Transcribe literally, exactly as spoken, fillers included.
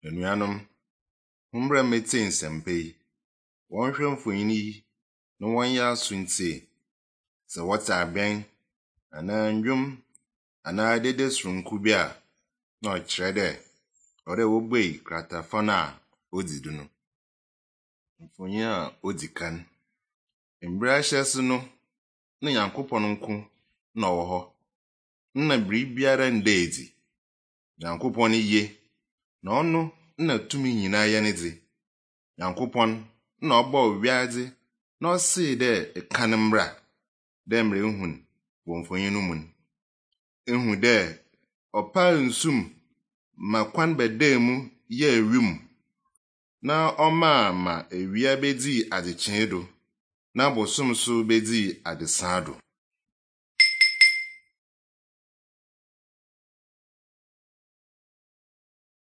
Anuanom, humbra mete nsɛmpa yi. Wɔnhwɛ mfonyin yi na wɔnyɛ aso ntie. Sɛ wɔte abɛn anaa ndwom anaa dede soronko bi a na ɔkyerɛ dɛ ɔdɛ wobue kratafa no a odi do no. Mfonyin a odi kan. Mbrɛ ahyɛ so no na Nyankopɔn nko na ɔwɔ hɔ. Na biribiara nda edi. Nyankopɔn ye na ɔno na tumi nyinaa yɛ ne dze. Nyankopɔn na ɔbɔɔ wiadze na ɔsee dɛ ɛka ne mbra dɛ mbrɛ ehun wɔ mfonyin no mu. Ehu dɛ ɔpaa nsum ma kwan bɛdaa mu yɛ ewim na ɔmaa ma ewia bedii adekyee do na bosom so bedii adesaa do.